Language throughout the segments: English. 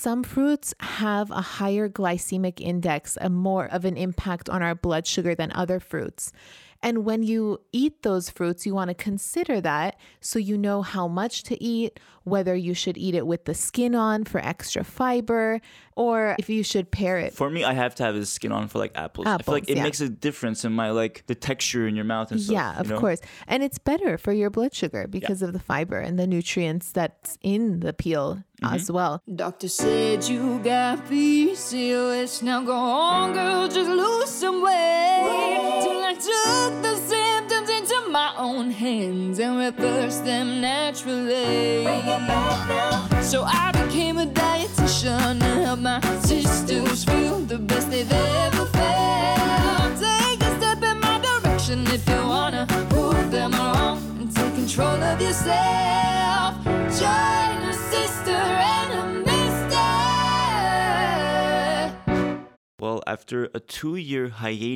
some fruits have a higher glycemic index, a more of an impact on our blood sugar than other fruits. And when you eat those fruits, you want to consider that so you know how much to eat, whether you should eat it with the skin on for extra fiber, or if you should pair it. For me, I have to have the skin on for like apples. I feel like it makes a difference in my like the texture in your mouth and stuff. Yeah, of course. And it's better for your blood sugar because of the fiber and the nutrients that's in the peel as well. Doctor said you got PCOS. Now go on, girl, just lose some weight. Till I took the symptoms into my own hands and reversed them naturally. So I became a dietitian and helped my sisters feel the best they've ever felt. Take a step in my direction if you wanna prove them wrong and take control of yourself. Join a sister and a mister. Well, after a 2-year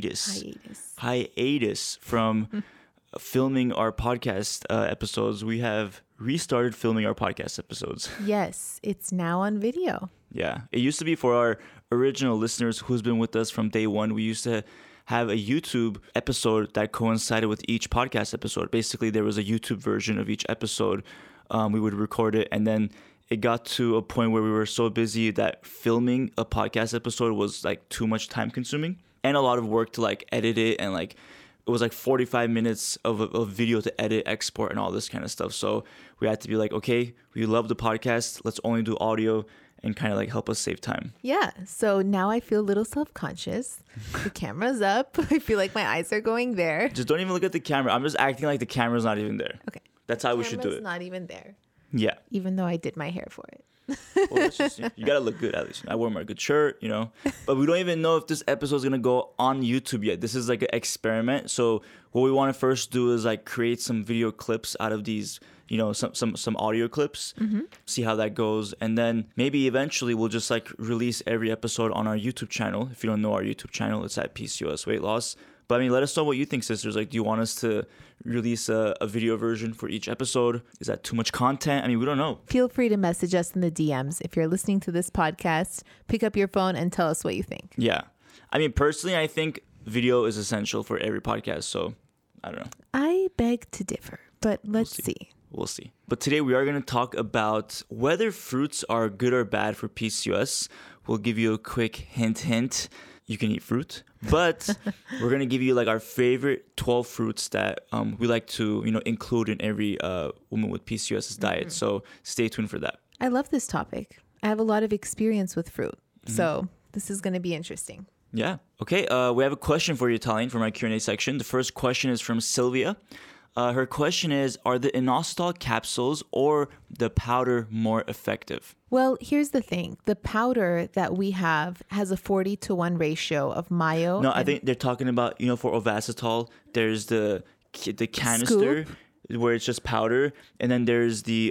hiatus from filming our podcast episodes, we have restarted filming our podcast episodes. Yes, it's now on video. Yeah, it used to be for our original listeners who's been with us from day one. We used to have a YouTube episode that coincided with each podcast episode. Basically, there was a YouTube version of each episode. We would record it, and then it got to a point where we were so busy that filming a podcast episode was like too much time consuming and a lot of work to like edit it, and like it was like 45 minutes of video to edit, export, and all this kind of stuff. So we had to be like, okay, we love the podcast. Let's only do audio and kind of like help us save time. Yeah. So now I feel a little self-conscious. The camera's up. I feel like my eyes are going there. Just don't even look at the camera. I'm just acting like the camera's not even there. Okay. That's how we should do it. Camera's not even there. Yeah. Even though I did my hair for it. Well, that's just, you gotta look good at least. I wore my good shirt, you know. But we don't even know if this episode is gonna go on YouTube yet. This is like an experiment. So what we want to first do is like create some video clips out of these, you know, some audio clips. See how that goes, and then maybe eventually we'll just like release every episode on our YouTube channel. If you don't know our YouTube channel, it's at PCOS Weight Loss. But I mean, let us know what you think, sisters. Like, do you want us to release a video version for each episode? Is that too much content? I mean, we don't know. Feel free to message us in the DMs. If you're listening to this podcast, pick up your phone and tell us what you think. Yeah. I mean, personally, I think video is essential for every podcast. So, I don't know. I beg to differ, but let's see. We'll see. But today we are going to talk about whether fruits are good or bad for PCOS. We'll give you a quick hint. You can eat fruit, but we're going to give you like our favorite 12 fruits that we like to, you know, include in every woman with PCOS's diet. So stay tuned for that. I love this topic. I have a lot of experience with fruit. So this is going to be interesting. Yeah. Okay. We have a question for you, Tallene, from our Q&A section. The first question is from Sylvia. Her question is, are the inositol capsules or the powder more effective? Well, here's the thing. The powder that we have has a 40-to-1 ratio of myo. No, I think they're talking about, you know, for Ovasitol, there's the canister where it's just powder. And then there's the,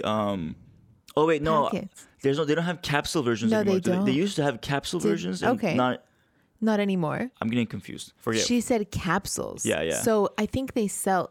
oh wait, no, they don't have capsule versions anymore. They don't. They used to have capsule versions. And okay. Not anymore. I'm getting confused. Forget. She said capsules. Yeah. So I think they do sell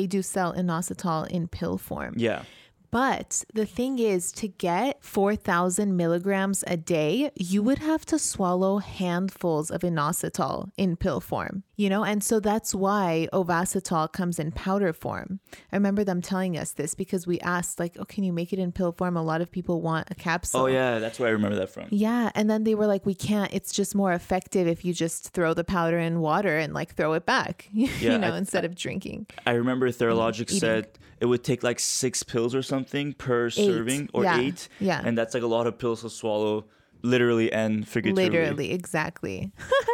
inositol in pill form. Yeah. But the thing is, to get 4,000 milligrams a day, you would have to swallow handfuls of inositol in pill form, you know? And so that's why Ovasitol comes in powder form. I remember them telling us this because we asked like, oh, can you make it in pill form? A lot of people want a capsule. Oh yeah, that's where I remember that from. Yeah. And then they were like, we can't, it's just more effective if you just throw the powder in water and like throw it back, instead of drinking. I remember Theralogic said it would take like 6 pills or something per serving, or 8. Yeah. And that's like a lot of pills to swallow, literally and figuratively. Literally, exactly.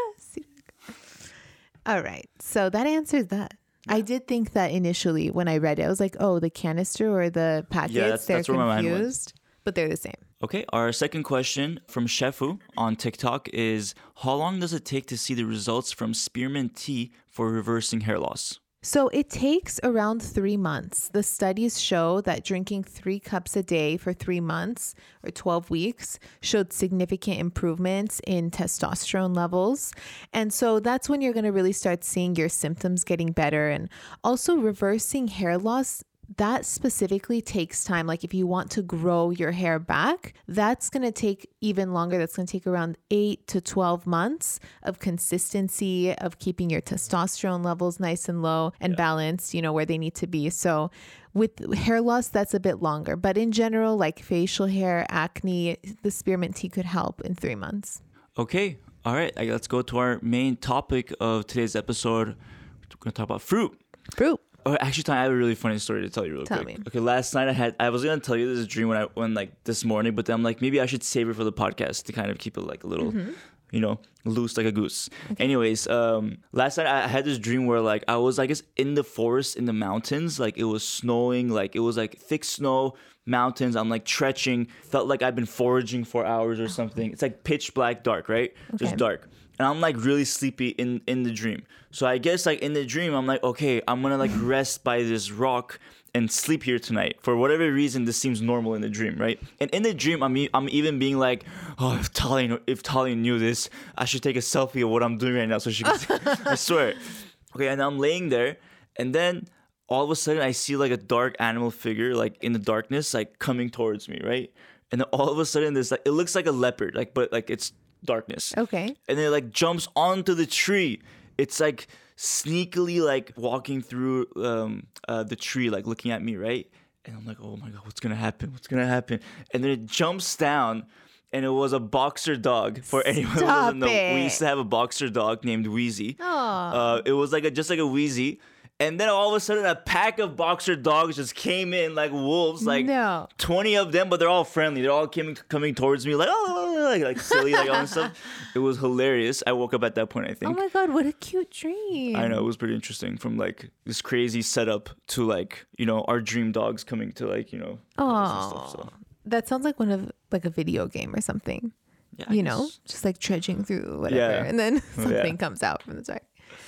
All right. So that answers that. Yeah. I did think that initially when I read it, I was like, oh, the canister or the packets, they're where my mind went. confused, but they're the same. Okay, our second question from Shefu on TikTok is, how long does it take to see the results from spearmint tea for reversing hair loss? So it takes around 3 months. The studies show that drinking 3 cups a day for 3 months or 12 weeks showed significant improvements in testosterone levels. And so that's when you're going to really start seeing your symptoms getting better, and also reversing hair loss. that specifically takes time. Like if you want to grow your hair back, that's going to take even longer. That's going to take around 8 to 12 months of consistency, of keeping your testosterone levels nice and low and balanced, you know, where they need to be. So with hair loss, that's a bit longer. But in general, like facial hair, acne, the spearmint tea could help in 3 months. Okay. All right. Let's go to our main topic of today's episode. We're going to talk about fruit. Fruit. Oh, actually, I have a really funny story to tell you real quick. Me. Okay, last night I was gonna tell you this dream when like this morning, but then I'm like, maybe I should save it for the podcast to kind of keep it like a little, you know, loose like a goose. Okay. Anyways, last night I had this dream where like I was, I guess, in the forest in the mountains, like it was snowing, like it was like thick snow, mountains. I'm like trekking, felt like I've been foraging for hours or something. It's like pitch black dark, right? Okay. Just dark. And I'm like really sleepy in the dream. So I guess like in the dream, I'm like, okay, I'm gonna like rest by this rock and sleep here tonight. For whatever reason, this seems normal in the dream, right? And in the dream, I'm even being like, oh, if Talia knew this, I should take a selfie of what I'm doing right now so she can see. I swear. Okay, and I'm laying there, and then all of a sudden I see like a dark animal figure like in the darkness, like coming towards me, right? And then all of a sudden there's like, it looks like a leopard, like, but like it's darkness. Okay. And then it like jumps onto the tree. It's like sneakily like walking through the tree, like looking at me, right? And I'm like, oh my God, what's gonna happen? What's gonna happen? And then it jumps down, and it was a boxer dog. For anyone who doesn't know, we used to have a boxer dog named Wheezy. It was like just like a Wheezy. And then all of a sudden, a pack of boxer dogs just came in like wolves, like 20 of them, but they're all friendly. They're all coming towards me like, oh, like silly, like all that stuff. It was hilarious. I woke up at that point, I think. Oh my God, what a cute dream. I know, it was pretty interesting. From like this crazy setup to like, you know, our dream dogs coming to like, you know, oh, stuff. So that sounds like one of like a video game or something. Yeah, you know, just like trudging through whatever, and then something comes out from the dark.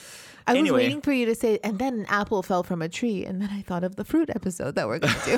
I was waiting for you to say, and then an apple fell from a tree, and then I thought of the fruit episode that we're going to do.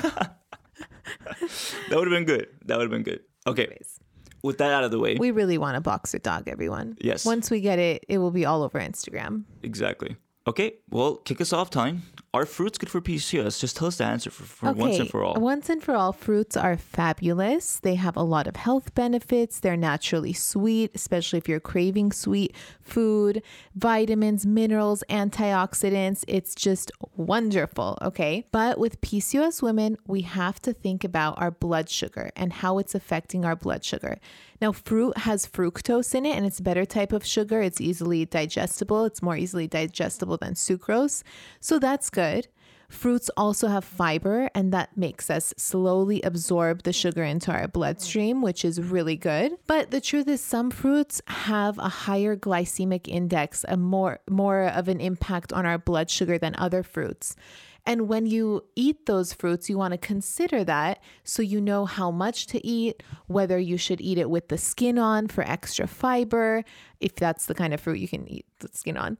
That would have been good. Okay. Anyways, with that out of the way. We really want a boxer dog, everyone. Yes. Once we get it, it will be all over Instagram. Exactly. Okay, well, kick us off, Tyne. Are fruits good for PCOS? Just tell us the answer for once and for all. Once and for all, fruits are fabulous. They have a lot of health benefits. They're naturally sweet, especially if you're craving sweet food, vitamins, minerals, antioxidants. It's just wonderful, okay? But with PCOS women, we have to think about our blood sugar and how it's affecting our blood sugar. Now, fruit has fructose in it, and it's a better type of sugar. It's easily digestible. It's more easily digestible than sucrose. So that's good. Fruits also have fiber, and that makes us slowly absorb the sugar into our bloodstream, which is really good. But the truth is, some fruits have a higher glycemic index, a more of an impact on our blood sugar than other fruits. And when you eat those fruits, you want to consider that so you know how much to eat, whether you should eat it with the skin on for extra fiber, if that's the kind of fruit you can eat the skin on,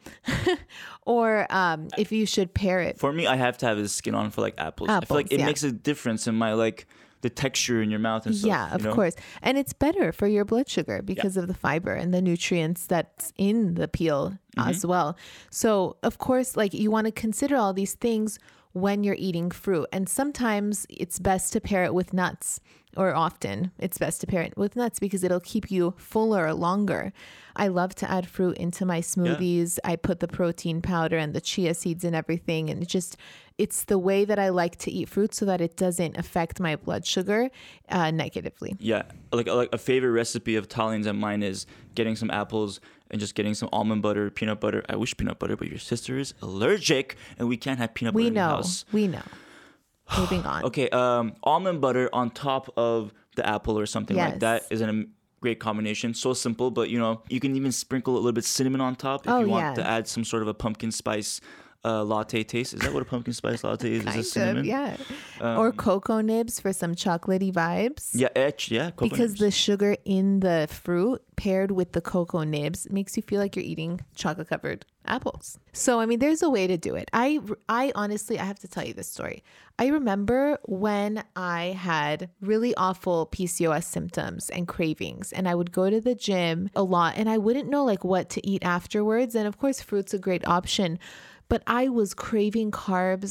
or if you should pair it. For me, I have to have the skin on for like apples. I feel like it makes a difference in my like the texture in your mouth and stuff. Yeah, of course. And it's better for your blood sugar because of the fiber and the nutrients that's in the peel as well. So, of course, like you want to consider all these things when you're eating fruit. And sometimes it's best to pair it with nuts, or often it's best to pair it with nuts because it'll keep you fuller longer. I love to add fruit into my smoothies. I put the protein powder and the chia seeds and everything. And it's the way that I like to eat fruit so that it doesn't affect my blood sugar negatively. Yeah. Like a favorite recipe of Talian's and mine is getting some apples and just getting some almond butter, peanut butter. I wish peanut butter, but your sister is allergic and we can't have peanut butter in the house. We know. Moving on. Okay. Almond butter on top of the apple or something like that is a great combination. So simple, but you know, you can even sprinkle a little bit cinnamon on top if you want to add some sort of a pumpkin spice latte taste. Is that what a pumpkin spice latte is? Is it cinnamon? Yeah. Or cocoa nibs for some chocolatey vibes. Yeah, cocoa because nibs. The sugar in the fruit paired with the cocoa nibs makes you feel like you're eating chocolate covered apples. So, I mean, there's a way to do it. I honestly, I have to tell you this story. I remember when I had really awful PCOS symptoms and cravings, and I would go to the gym a lot and I wouldn't know like what to eat afterwards. And of course, fruit's a great option, but I was craving carbs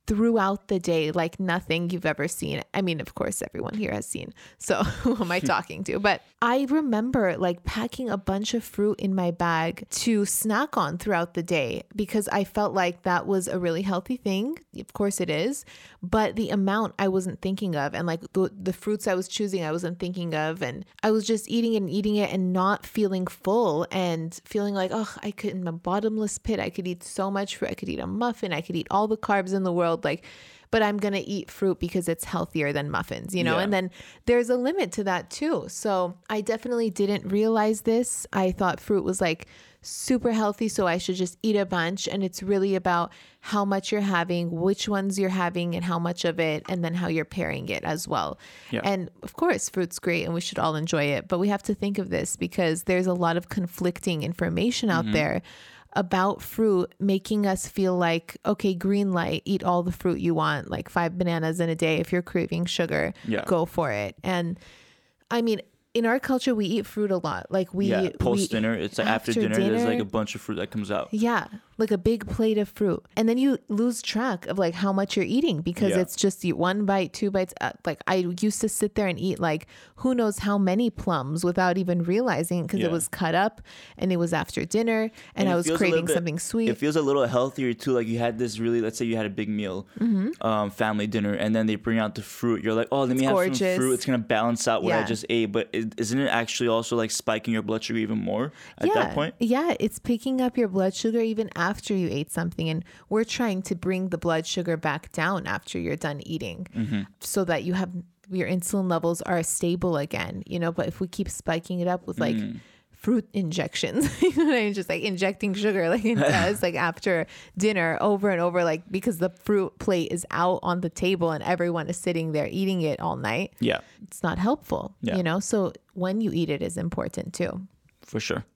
throughout the day like nothing you've ever seen. I mean, of course, everyone here has seen. So who am I talking to? But I remember like packing a bunch of fruit in my bag to snack on throughout the day because I felt like that was a really healthy thing. Of course it is. But the amount I wasn't thinking of, and like the fruits I was choosing, I wasn't thinking of. And I was just eating it and not feeling full and feeling like, oh, I could, in a bottomless pit, I could eat so much fruit. I could eat a muffin. I could eat all the carbs in the world. Like, but I'm going to eat fruit because it's healthier than muffins, you know? Yeah. And then there's a limit to that too. So I definitely didn't realize this. I thought fruit was like super healthy, so I should just eat a bunch. And it's really about how much you're having, which ones you're having, and how much of it, and then how you're pairing it as well. Yeah. And of course, fruit's great and we should all enjoy it, but we have to think of this because there's a lot of conflicting information out there about fruit, making us feel like, okay, green light, eat all the fruit you want, like 5 bananas in a day. If you're craving sugar, go for it. And I mean, in our culture, we eat fruit a lot. Like post dinner, it's like after dinner, there's like a bunch of fruit that comes out. Yeah, like a big plate of fruit. And then you lose track of like how much you're eating because it's just you 1 bite, 2 bites. Like I used to sit there and eat like who knows how many plums without even realizing because it was cut up and it was after dinner and I was craving something sweet. It feels a little healthier too. Like you had this really, let's say you had a big meal, family dinner, and then they bring out the fruit. You're like, oh, let me have some fruit. It's going to balance out what I just ate. But isn't it actually also like spiking your blood sugar even more at that point? Yeah, it's picking up your blood sugar even after you ate something. And we're trying to bring the blood sugar back down after you're done eating so that you have your insulin levels are stable again, you know. But if we keep spiking it up with like fruit injections, you know what I mean? Just like injecting sugar like it does like after dinner over and over, like because the fruit plate is out on the table and everyone is sitting there eating it all night. Yeah. It's not helpful, you know? So when you eat it is important too. For sure.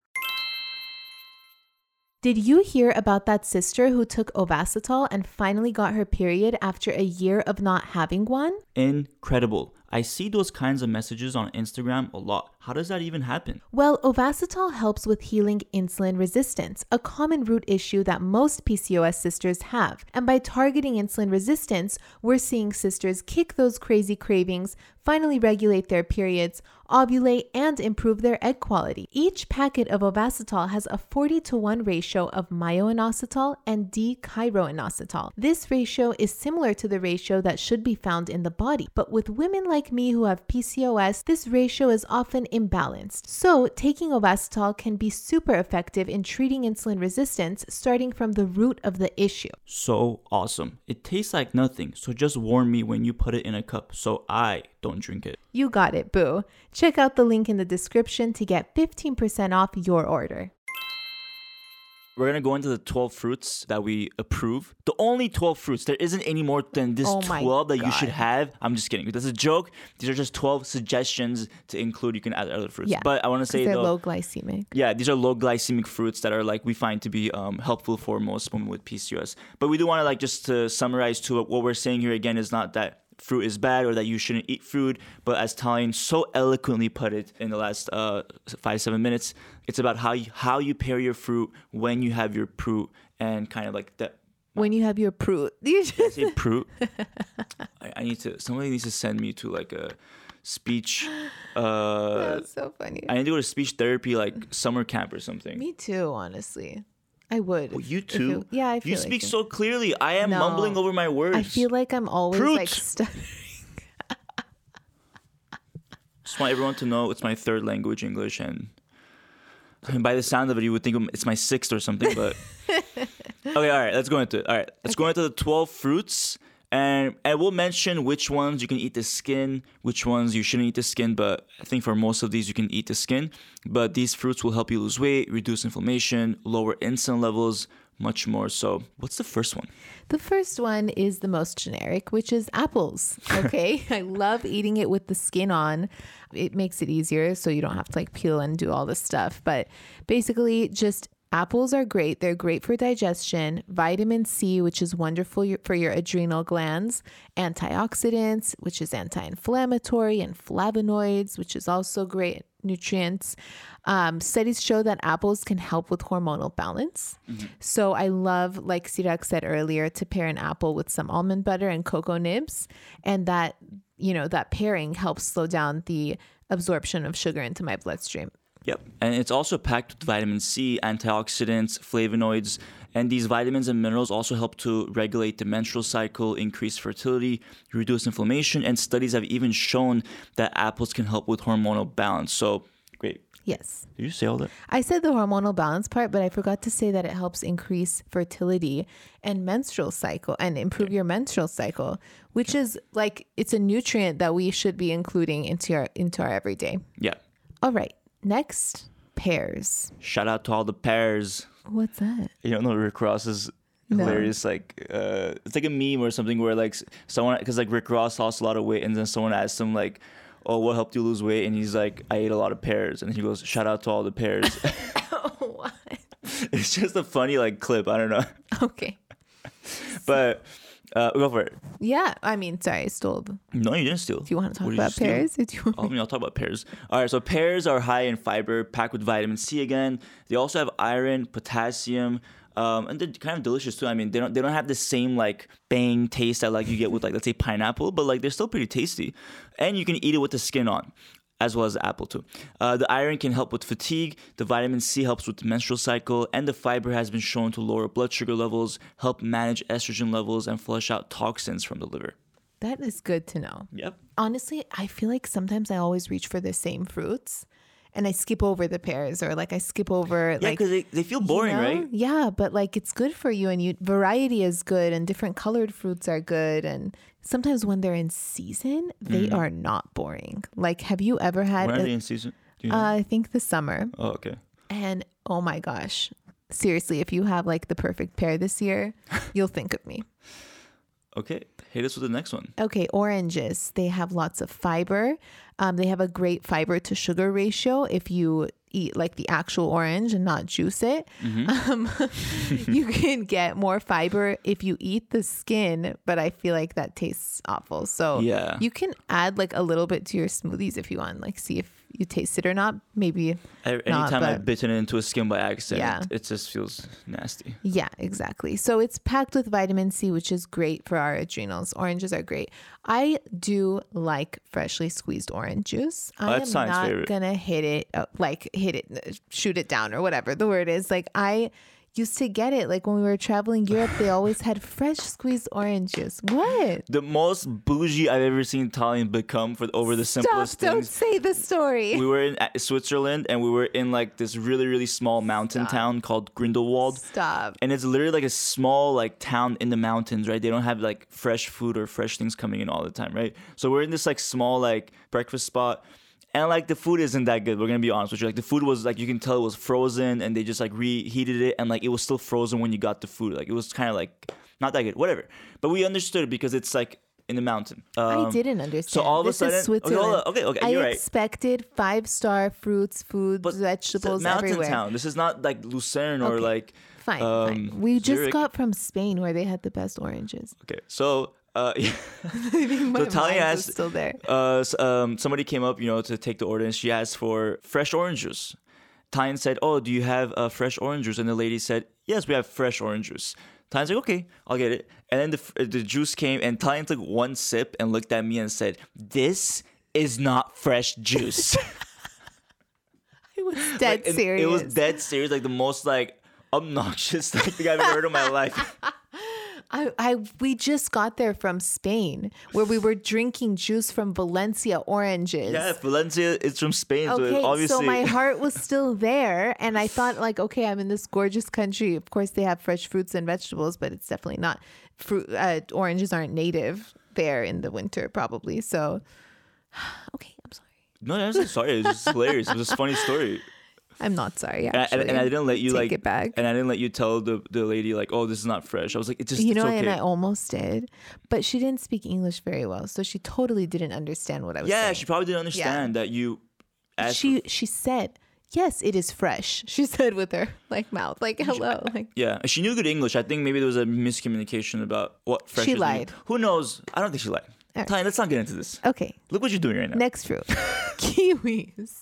Did you hear about that sister who took Ovasitol and finally got her period after a year of not having one? Incredible. I see those kinds of messages on Instagram a lot. How does that even happen? Well, Ovasitol helps with healing insulin resistance, a common root issue that most PCOS sisters have. And by targeting insulin resistance, we're seeing sisters kick those crazy cravings, finally regulate their periods, ovulate, and improve their egg quality. Each packet of Ovasitol has a 40-to-1 ratio of myo-inositol and D-chiroinositol. This ratio is similar to the ratio that should be found in the body, but with women like me who have PCOS, this ratio is often imbalanced. So, taking Ovasitol can be super effective in treating insulin resistance, starting from the root of the issue. So awesome. It tastes like nothing, so just warn me when you put it in a cup so I don't drink it. You got it, boo. Check out the link in the description to get 15% off your order. We're going to go into the 12 fruits that we approve. The only 12 fruits. There isn't any more than this 12 that you should have. I'm just kidding. That's a joke. These are just 12 suggestions to include. You can add other fruits. Yeah, but I want to say they're low glycemic. Yeah, these are low glycemic fruits that are like we find to be helpful for most women with PCOS. But we do want to like just to summarize to what we're saying here again is not that fruit is bad or that you shouldn't eat fruit, but as Tallene so eloquently put it in the last 5-7 minutes, it's about how you pair your fruit when you have your fruit and kind of like that. When you have your fruit. Did I say fruit? I need to. Somebody needs to send me to like a speech. That's so funny. I need to go to speech therapy like summer camp or something. Me too, honestly. I would. Well, you too? Yeah, I feel you like speak it. so clearly. I am mumbling over my words. I feel like I'm always like stuttering. Just want everyone to know it's my third language, English, and by the sound of it, you would think it's my sixth or something. But okay, all right, let's go into it. All right, let's go into the 12 fruits. And we'll mention which ones you can eat the skin, which ones you shouldn't eat the skin. But I think for most of these, you can eat the skin. But these fruits will help you lose weight, reduce inflammation, lower insulin levels, much more. So what's the first one? The first one is the most generic, which is apples. Okay. I love eating it with the skin on. It makes it easier so you don't have to like peel and do all this stuff. But basically just Apples are great. They're great for digestion. Vitamin C, which is wonderful for your adrenal glands. Antioxidants, which is anti-inflammatory, and flavonoids, which is also great nutrients. Studies show that apples can help with hormonal balance. So I love, like Sirak said earlier, to pair an apple with some almond butter and cocoa nibs. And that, that pairing helps slow down the absorption of sugar into my bloodstream. Yep. And it's also packed with vitamin C, antioxidants, flavonoids, and these vitamins and minerals also help to regulate the menstrual cycle, increase fertility, reduce inflammation, and studies have even shown that apples can help with hormonal balance. So, great. Yes. Did you say all that? I said the hormonal balance part, but I forgot to say that it helps increase fertility and menstrual cycle and improve your menstrual cycle, which is like, it's a nutrient that we should be including into our everyday. Yeah. All right. Next, pears. Shout out to all the pears. What's that? You don't know Rick Ross's hilarious, like, it's like a meme or something where, like, someone, because, like, Rick Ross lost a lot of weight, and then someone asked him, like, oh, what helped you lose weight? And he's like, I ate a lot of pears. And he goes, shout out to all the pears. What? It's just a funny, like, clip. I don't know. Okay. But go for it. Yeah. I mean, sorry, I stole. No, you didn't steal. Do you want to talk What did you about steal? pears? Or do you want... I'll talk about pears. All right, so pears are high in fiber, packed with vitamin C again. They also have iron, potassium, and they're kind of delicious too. I mean, they don't have the same like bang taste that like you get with like, let's say, pineapple, but like they're still pretty tasty. And you can eat it with the skin on, as well as the apple too. The iron can help with fatigue, the vitamin C helps with the menstrual cycle, and the fiber has been shown to lower blood sugar levels, help manage estrogen levels, and flush out toxins from the liver. That is good to know. Yep. Honestly, I feel like sometimes I always reach for the same fruits and I skip over the pears, or like I skip over Yeah, like, because they feel boring, right? Yeah, but like it's good for you, and variety is good, and different colored fruits are good, and sometimes when they're in season, they are not boring. Like, have you ever had? When are they in season? Do you know? I think the summer. Oh, okay. And oh my gosh, seriously, if you have like the perfect pear this year, you'll think of me. Okay, hit us with the next one. Okay, oranges. They have lots of fiber. They have a great fiber to sugar ratio if you eat like the actual orange and not juice it. You can get more fiber if you eat the skin, but I feel like that tastes awful. So Yeah. you can add like a little bit to your smoothies if you want, like see if you taste it or not. Maybe Anytime I've but- bitten into a skin by accident, Yeah. it just feels nasty. Yeah, exactly. So it's packed with vitamin C, which is great for our adrenals. Oranges are great. I do like freshly squeezed orange juice. I am that's Science not favorite. gonna shoot it down or whatever the word is. Like I used to get it. Like when we were traveling Europe, they always had fresh squeezed orange juice. What? The most bougie I've ever seen Italian become over the simplest Stop! Don't things. say the story. We were in Switzerland, and we were in like this really, really small mountain town called Grindelwald. Stop. And it's literally like a small like town in the mountains, right? They don't have like fresh food or fresh things coming in all the time, right? So we're in this like small like breakfast spot. And like the food isn't that good. We're gonna be honest with you. Like the food was like, you can tell it was frozen, and they just like reheated it, and like it was still frozen when you got the food. Like it was kind of like not that good. Whatever. But we understood it because it's like in the mountain. I didn't understand. So all of this a sudden, is Switzerland. okay, I you're right. expected 5-star fruits, foods, But vegetables it's a mountain everywhere. town. This is not like Lucerne or Okay. like Fine. We just Zurich. got from Spain where they had the best oranges. Okay, so yeah. I think my Talia mind asked- was still there. Somebody came up, to take the order, and she asked for fresh orange juice. Tyan said, "Oh, do you have fresh orange juice?" And the lady said, "Yes, we have fresh orange juice." Tyan's like, "Okay, I'll get it." And then the juice came, and Tyan took one sip and looked at me and said, "This is not fresh juice." I was dead Like, serious. It was dead serious, like the most like obnoxious thing I've ever heard in my life. We just got there from Spain where we were drinking juice from Valencia oranges. Yeah, Valencia is from Spain, so Okay, obviously. so my heart was still there, and I thought like, okay, I'm in this gorgeous country. Of course, they have fresh fruits and vegetables, but it's definitely not fruit. Oranges aren't native there in the winter, probably. So, okay, I'm sorry. No, I'm not sorry. It was just hilarious. It was a funny story. I'm not sorry. And Actually, I didn't let you take like it back. And I didn't let you tell the lady like, oh, this is not fresh. I was like, it's You know, okay. and I almost did, but she didn't speak English very well, so she totally didn't understand what I was saying. Yeah, she probably didn't understand that you asked. She said, Yes, it is fresh, she said with her mouth. Hello. Yeah, she knew good English. I think maybe there was a miscommunication about what fresh She is. lied. Who knows? I don't think she lied. Alright. Tanya, let's not get into this. Okay. Look what you're doing right now. Next fruit. Kiwis.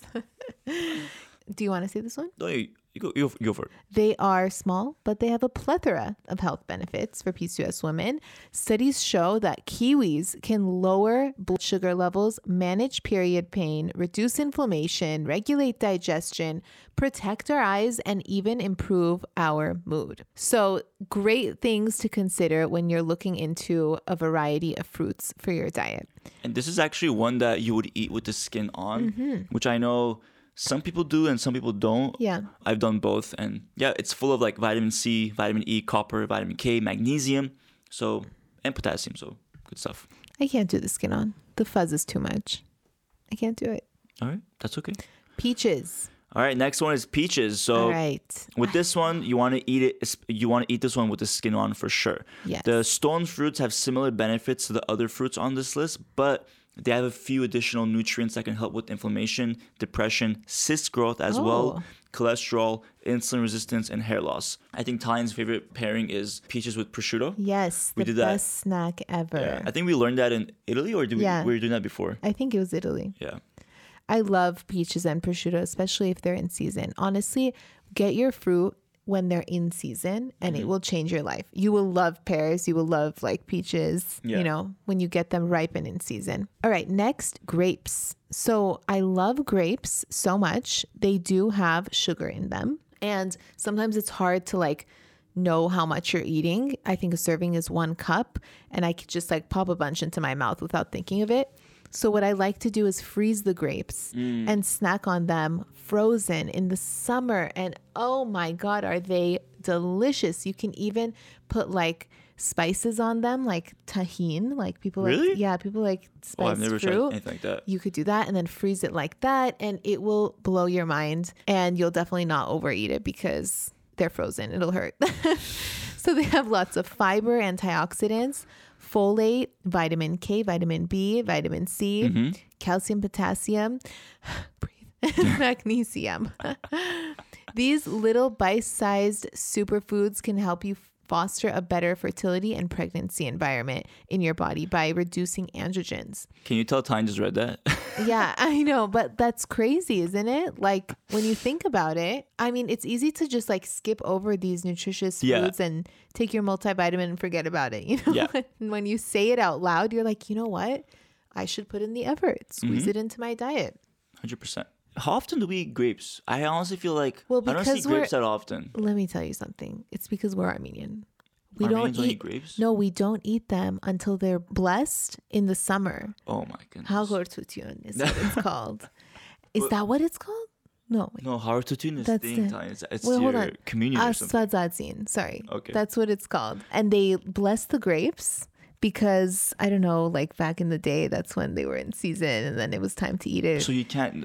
Do you want to say this one? No, you go for it. They are small, but they have a plethora of health benefits for PCOS women. Studies show that kiwis can lower blood sugar levels, manage period pain, reduce inflammation, regulate digestion, protect our eyes, and even improve our mood. So, great things to consider when you're looking into a variety of fruits for your diet. And this is actually one that you would eat with the skin on, which I know some people do and some people don't. Yeah. I've done both. And yeah, it's full of vitamin C, vitamin E, copper, vitamin K, magnesium, and potassium. So good stuff. I can't do the skin on. The fuzz is too much. I can't do it. All right. That's okay. Peaches. All right. Next one is peaches. So All right. with this one, you want to eat it. You want to eat this one with the skin on for sure. Yes. The stone fruits have similar benefits to the other fruits on this list, but they have a few additional nutrients that can help with inflammation, depression, cyst growth as well, cholesterol, insulin resistance, and hair loss. I think Tanya's favorite pairing is peaches with prosciutto. Yes, We the did that. best snack ever. Yeah. I think we learned that in Italy, or Yeah. we were doing that before? I think it was Italy. Yeah. I love peaches and prosciutto, especially if they're in season. Honestly, get your fruit when they're in season and it will change your life. You will love pears. You will love peaches, Yeah. when you get them ripe and in season. All right, next, grapes. So I love grapes so much. They do have sugar in them. And sometimes it's hard to know how much you're eating. I think a serving is 1 cup and I could just pop a bunch into my mouth without thinking of it. So what I like to do is freeze the grapes and snack on them frozen in the summer. And oh my God, are they delicious. You can even put spices on them, like tahine. People Really? people like spiced I've never tried fruit. anything like that. You could do that and then freeze it like that. And it will blow your mind. And you'll definitely not overeat it because they're frozen. It'll hurt. So they have lots of fiber, antioxidants, folate, vitamin K, vitamin B, vitamin C, calcium, potassium, magnesium. These little bite-sized superfoods can help you foster a better fertility and pregnancy environment in your body by reducing androgens. Can you tell Tanya just read that? Yeah, I know, but that's crazy, isn't it? When you think about it, it's easy to just skip over these nutritious foods and take your multivitamin and forget about it. Yeah. And when you say it out loud, you're like, you know what? I should put in the effort, squeeze it into my diet. 100%. How often do we eat grapes? I honestly feel like Well, I don't see because grapes that often. Let me tell you something. It's because we're Armenian. We Armenians don't eat grapes? No, we don't eat them until they're blessed in the summer. Oh my goodness. Hagor-tutun is what it's called. Is that what it's called? No. Wait. No, Hagor-tutun is That's thing, the- Tanya. It's Wait, hold your on. communion or something. Asfadzadzin. Sorry. Okay. That's what it's called. And they bless the grapes because, I don't know, back in the day, that's when they were in season and then it was time to eat it. So you can't.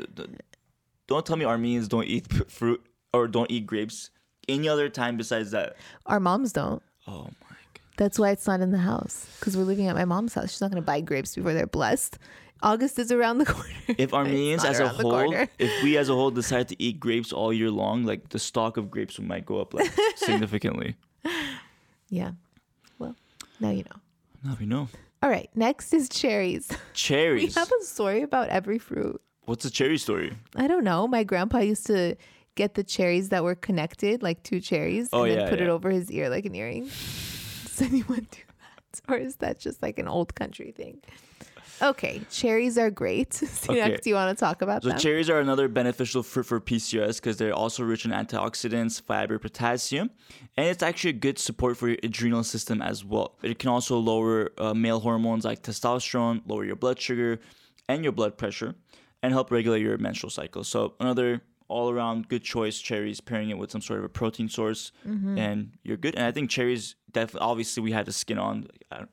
Don't tell me Armenians don't eat fruit or don't eat grapes any other time besides that. Our moms don't. Oh my god. That's why it's not in the house because we're living at my mom's house. She's not going to buy grapes before they're blessed. August is around the corner. If Armenians It's as not a around the whole, corner. if we as a whole decide to eat grapes all year long, the stock of grapes might go up significantly. Yeah. Well, now you know. Now we know. All right. Next is cherries. We Cherries. have a story about every fruit. What's the cherry story? I don't know. My grandpa used to get the cherries that were connected, like 2 cherries, Oh, and then yeah, put it yeah. over his ear like an earring. Does anyone do that? Or is that just an old country thing? Okay, cherries are great. So Okay. next, do you want to talk about So them? cherries are another beneficial fruit for PCOS because they're also rich in antioxidants, fiber, potassium, and it's actually a good support for your adrenal system as well. It can also lower male hormones like testosterone, lower your blood sugar and your blood pressure, and help regulate your menstrual cycle. So another all-around good choice, cherries, pairing it with some sort of a protein source, and you're good. And I think cherries, definitely, obviously, we have the skin on.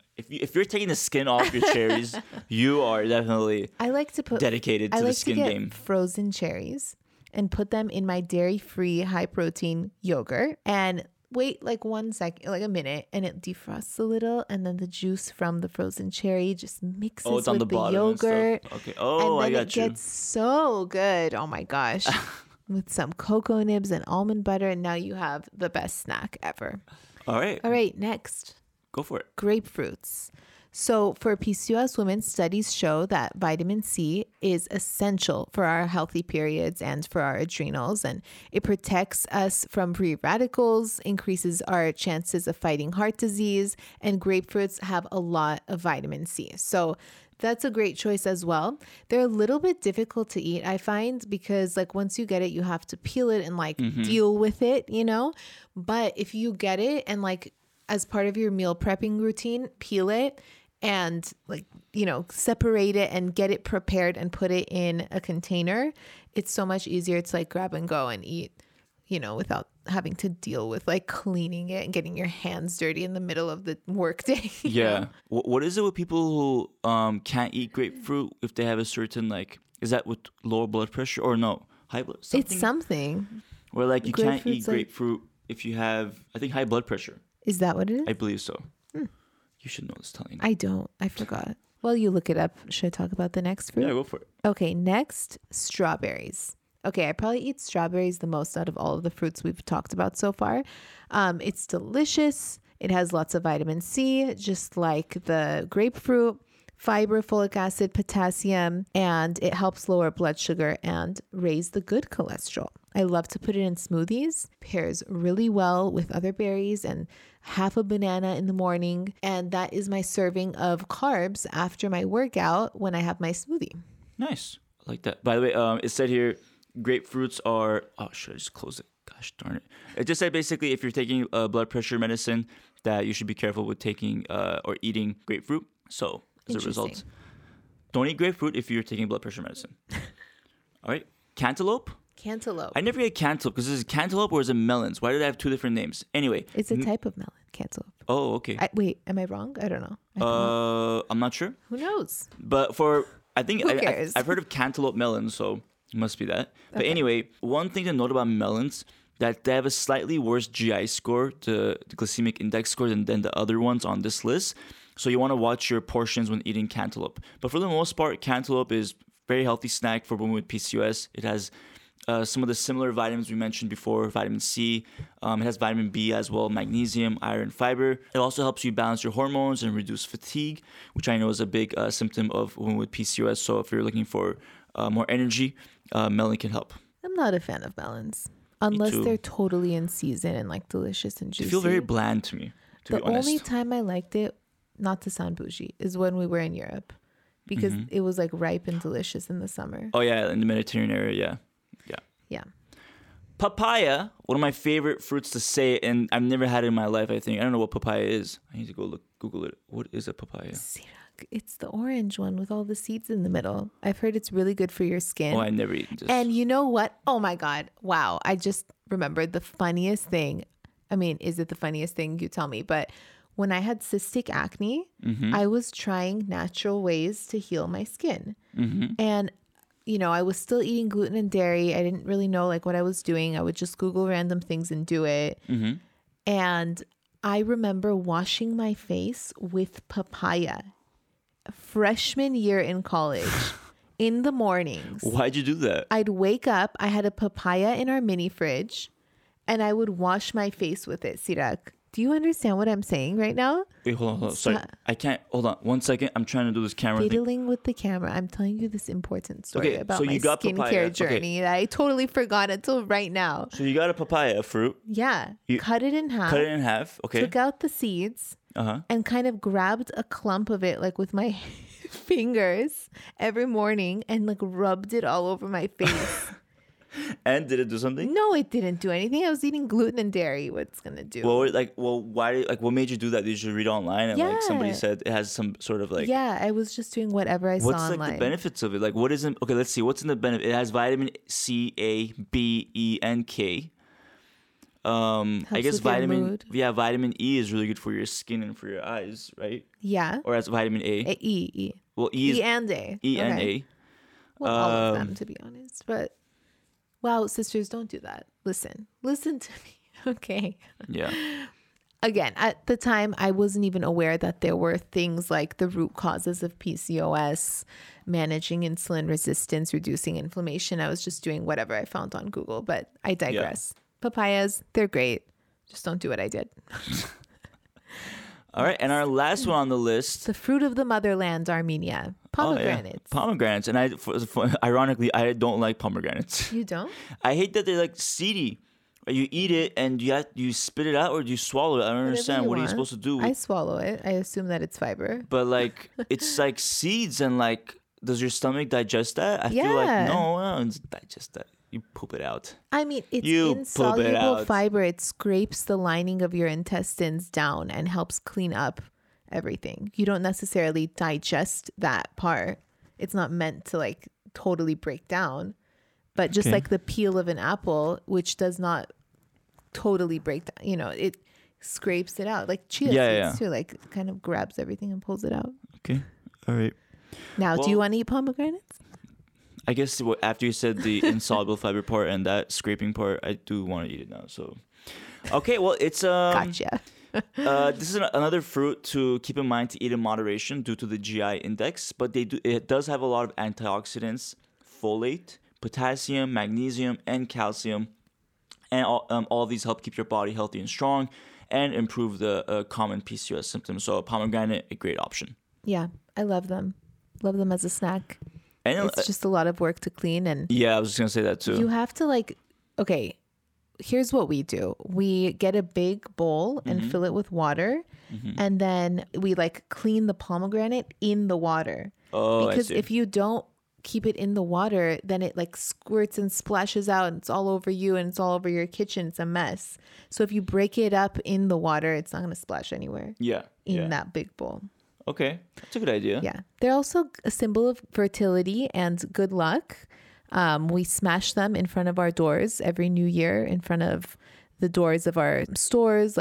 If you're taking the skin off your cherries, you are definitely I like to put dedicated to I the like skin to get game. frozen cherries and put them in my dairy-free, high-protein yogurt and wait 1 second, a minute, and it defrosts a little, and then the juice from the frozen cherry just mixes Oh, it's on with the the bottom and stuff. yogurt. Okay. Oh, and I then got it you. gets so good. Oh my gosh. with some cocoa nibs and almond butter, and now you have the best snack ever. All right. All right, next. Go for it. Grapefruits. So for PCOS women, studies show that vitamin C is essential for our healthy periods and for our adrenals, and it protects us from free radicals, increases our chances of fighting heart disease, and grapefruits have a lot of vitamin C. So that's a great choice as well. They're a little bit difficult to eat, I find, because like once you get it, you have to peel it and like deal with it, you know? But if you get it and like as part of your meal prepping routine, peel it and like, you know, separate it and get it prepared and put it in a container, it's so much easier to like grab and go and eat, you know, without having to deal with like cleaning it and getting your hands dirty in the middle of the workday. Yeah. What is it with people who can't eat grapefruit if they have a certain like, is that with lower blood pressure or no? High blood something? It's something. Where like you can't eat Grapefruit's like- grapefruit if you have, I think, high blood pressure. Is that what it is? I believe so. You should know this, telling. I don't. I forgot. Well, you look it up. Should I talk about the next fruit? Yeah, go for it. Okay, next, strawberries. Okay, I probably eat strawberries the most out of all of the fruits we've talked about so far. It's delicious. It has lots of vitamin C, just like the grapefruit, fiber, folic acid, potassium, and it helps lower blood sugar and raise the good cholesterol. I love to put it in smoothies. Pairs really well with other berries and half a banana in the morning. And that is my serving of carbs after my workout when I have my smoothie. Nice. I like that. By the way, it said here, grapefruits are, oh, should I just close it? Gosh darn it. It just said basically if you're taking blood pressure medicine that you should be careful with taking or eating grapefruit. So as a result, don't eat grapefruit if you're taking blood pressure medicine. All right. Cantaloupe. Cantaloupe. I never get cantaloupe because is it cantaloupe or is it melons? Why do they have two different names? Anyway. It's a type of melon, cantaloupe. Oh, okay. Wait, am I wrong? I don't know. I'm not sure. Who knows? But for, I think, Who cares? I've heard of cantaloupe melons, so it must be that. But anyway, one thing to note about melons, that they have a slightly worse GI score, the glycemic index score, than the other ones on this list. So you want to watch your portions when eating cantaloupe. But for the most part, cantaloupe is very healthy snack for women with PCOS. It has some of the similar vitamins we mentioned before, vitamin C. It has vitamin B as well, magnesium, iron, fiber. It also helps you balance your hormones and reduce fatigue, which I know is a big symptom of women with PCOS. So if you're looking for more energy, melon can help. I'm not a fan of melons. Unless too. they're totally in season and like delicious and juicy. They feel very bland to me, to the be honest. only time I liked it, not to sound bougie, is when we were in Europe. Because it was like ripe and delicious in the summer. Oh yeah, in the Mediterranean area, yeah. Yeah. Papaya, one of my favorite fruits to say, and I've never had it in my life, I think. I don't know what papaya is. I need to go Google it. What is a papaya? Sirak, it's the orange one with all the seeds in the middle. I've heard it's really good for your skin. Oh, I never eaten this. And you know what? Oh my God. Wow. I just remembered the funniest thing. I mean, is it the funniest thing? You tell me. But when I had cystic acne, I was trying natural ways to heal my skin. And you know, I was still eating gluten and dairy. I didn't really know like what I was doing. I would just Google random things and do it. And I remember washing my face with papaya freshman year in college in the mornings. Why'd you do that? I'd wake up. I had a papaya in our mini fridge and I would wash my face with it. Sirak, do you understand what I'm saying right now? Wait, hold on. Sorry. I can't. Hold on. 1 second. I'm trying to do this camera thing. Fiddling with the camera. I'm telling you this important story Okay, about so my you got skincare papaya. journey that I totally forgot until right now. So you got a papaya fruit. Yeah. You cut it in half. Cut it in half. Okay. Took out the seeds and kind of grabbed a clump of it like with my fingers every morning and like rubbed it all over my face. And did it do something? No, it didn't do anything. I was eating gluten and dairy. What's gonna do? Why? Like, what made you do that? Did you read online and like somebody Yeah. said it has some sort of like? Yeah, I was just doing whatever I saw What's like online. the benefits of it? Like, what isn't? Okay, let's see. What's in the benefit? It has vitamin C, A, B, E, and K. I Helps guess with your mood. vitamin E is really good for your skin and for your eyes, right? Yeah. Or as vitamin A. E. Well, E is E and A. E and Okay. A. Well, all of them, to be honest. But, wow, sisters, don't do that. Listen to me. Okay. Yeah. again, at the time, I wasn't even aware that there were things like the root causes of PCOS, managing insulin resistance, reducing inflammation. I was just doing whatever I found on Google, but I digress. Papayas, they're great. Just don't do what I did. All right, and our last one on the list. The fruit of the motherland, Armenia. Pomegranates. Oh, yeah. Pomegranates. And ironically, I don't like pomegranates. You don't? I hate that they're like seedy. You eat it and you spit it out, or do you swallow it? I don't understand. What are you supposed to do? I swallow it. I assume that it's fiber. But like, it's like seeds, and like, does your stomach digest that? I feel like no, I don't digest that. You poop it out. I mean, it's insoluble fiber. It scrapes the lining of your intestines down and helps clean up everything. You don't necessarily digest that part. It's not meant to like totally break down. But just like the peel of an apple, which does not totally break down, you know, it scrapes it out. Like chia seeds too, like kind of grabs everything and pulls it out. Okay. All right. Now, do you want to eat pomegranates? I guess after you said the insoluble fiber part and that scraping part, I do want to eat it now. So, okay. Well, it's gotcha. This is another fruit to keep in mind to eat in moderation due to the GI index, but it does have a lot of antioxidants, folate, potassium, magnesium, and calcium, and all these help keep your body healthy and strong and improve the common PCOS symptoms. So pomegranate, a great option. Yeah, I love them. Love them as a snack. And it's just a lot of work to clean. And yeah, I was just going to say that too. You have to okay, here's what we do. We get a big bowl and fill it with water. And then we clean the pomegranate in the water. Oh, because if you don't keep it in the water, then it squirts and splashes out and it's all over you and it's all over your kitchen. It's a mess. So if you break it up in the water, it's not going to splash anywhere. In that big bowl. Okay, that's a good idea. Yeah. They're also a symbol of fertility and good luck. We smash them in front of our doors every new year, in front of the doors of our stores.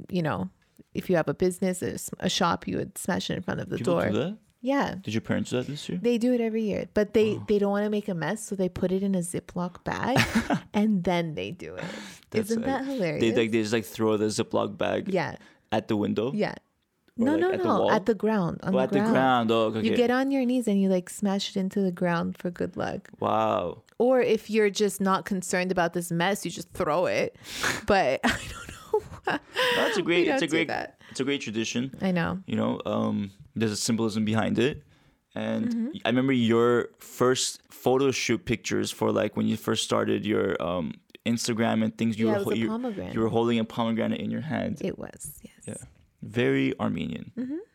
If you have a business, a shop, you would smash it in front of the door. Do that? Yeah. Did your parents do that this year? They do it every year, but they don't want to make a mess, so they put it in a Ziploc bag and then they do it. Isn't that hilarious? They just throw the Ziploc bag at the window? Yeah. No. At the ground. The ground. Oh, okay. You get on your knees and you smash it into the ground for good luck. Wow. Or if you're just not concerned about this mess, you just throw it. But I don't know. It's a great tradition. I know. There's a symbolism behind it. And I remember your first photo shoot pictures for when you first started your Instagram and things. You were holding a pomegranate in your hand. It was, yes. Yeah. Very Armenian.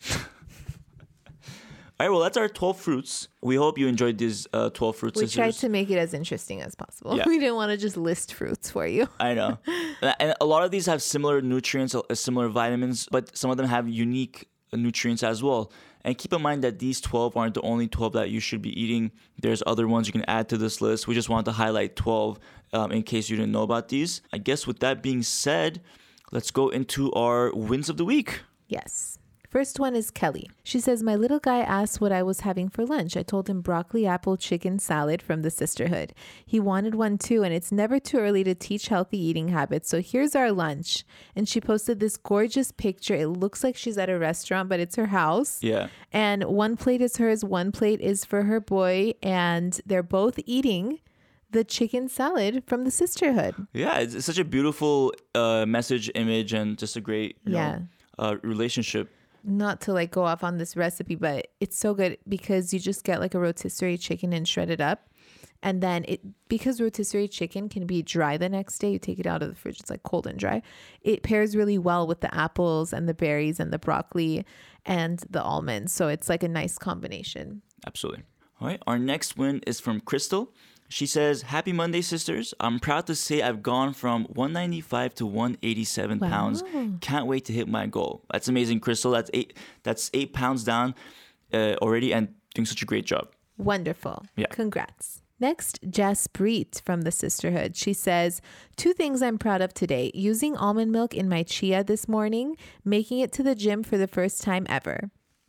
All right, well, that's our 12 fruits. We hope you enjoyed these 12 fruits. We tried to make it as interesting as possible. Yeah. We didn't want to just list fruits for you. I know. And a lot of these have similar nutrients, similar vitamins, but some of them have unique nutrients as well. And keep in mind that these 12 aren't the only 12 that you should be eating. There's other ones you can add to this list. We just wanted to highlight 12 in case you didn't know about these. I guess with that being said, let's go into our wins of the week. Yes. First one is Kelly. She says, my little guy asked what I was having for lunch. I told him broccoli, apple, chicken salad from the sisterhood. He wanted one too, and it's never too early to teach healthy eating habits. So here's our lunch. And she posted this gorgeous picture. It looks like she's at a restaurant, but it's her house. Yeah. And one plate is hers, one plate is for her boy, and they're both eating the chicken salad from the sisterhood. Yeah, it's such a beautiful message, image, and just a great relationship. Not to go off on this recipe, but it's so good because you just get a rotisserie chicken and shred it up. And then because rotisserie chicken can be dry the next day, you take it out of the fridge, it's cold and dry. It pairs really well with the apples and the berries and the broccoli and the almonds. So it's a nice combination. Absolutely. All right. Our next win is from Crystal. She says, happy Monday, sisters. I'm proud to say I've gone from 195 to 187 pounds. Can't wait to hit my goal. That's amazing, Crystal. That's 8 pounds down already and doing such a great job. Wonderful. Yeah. Congrats. Next, Jaspreet from the sisterhood. She says, 2 things I'm proud of today. Using almond milk in my chia this morning, making it to the gym for the first time ever.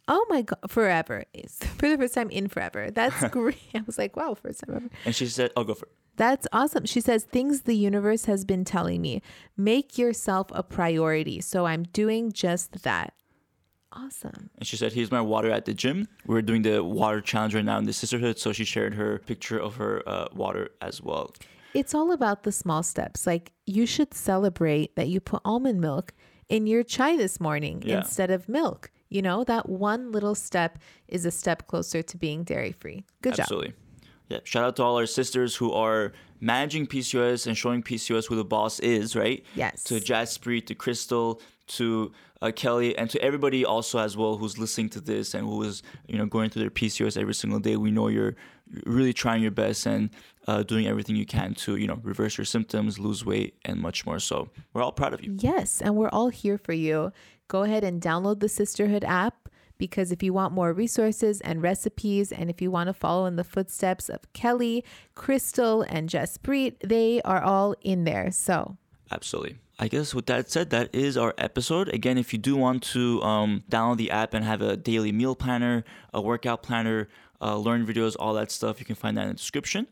Oh my God, forever. It's for the first time in forever. That's great. I was like, wow, first time ever. And she said, I'll go for it. That's awesome. She says, things the universe has been telling me. Make yourself a priority. So I'm doing just that. Awesome. And she said, here's my water at the gym. We're doing the water challenge right now in the sisterhood. So she shared her picture of her water as well. It's all about the small steps. Like you should celebrate that you put almond milk in your chai this morning instead of milk. You know, that one little step is a step closer to being dairy-free. Good job. Absolutely. Yeah. Shout out to all our sisters who are managing PCOS and showing PCOS who the boss is, right? Yes. To Jaspreet, to Crystal, to Kelly, and to everybody also as well who's listening to this and who is, going through their PCOS every single day. We know you're really trying your best and doing everything you can to, reverse your symptoms, lose weight, and much more. So we're all proud of you. Yes. And we're all here for you. Go ahead and download the Sisterhood app, because if you want more resources and recipes, and if you want to follow in the footsteps of Kelly, Crystal, and Jaspreet, they are all in there. So absolutely. I guess with that said, that is our episode. Again, if you do want to download the app and have a daily meal planner, a workout planner, learn videos, all that stuff, you can find that in the description.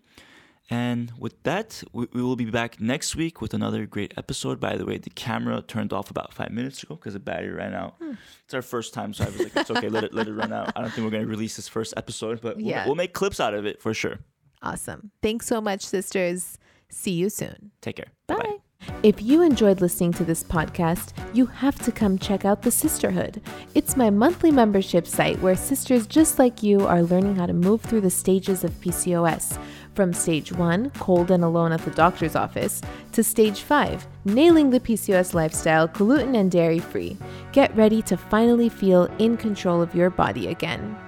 And with that, we will be back next week with another great episode. By the way, the camera turned off about 5 minutes ago because the battery ran out. It's our first time, so I was like, it's okay, let it run out. I don't think we're going to release this first episode, but we'll make clips out of it for sure. Awesome. Thanks so much, sisters. See you soon. Take care. Bye. Bye-bye. If you enjoyed listening to this podcast, you have to come check out the Sisterhood. It's my monthly membership site where sisters just like you are learning how to move through the stages of PCOS. From stage 1, cold and alone at the doctor's office, to stage 5, nailing the PCOS lifestyle, gluten and dairy free. Get ready to finally feel in control of your body again.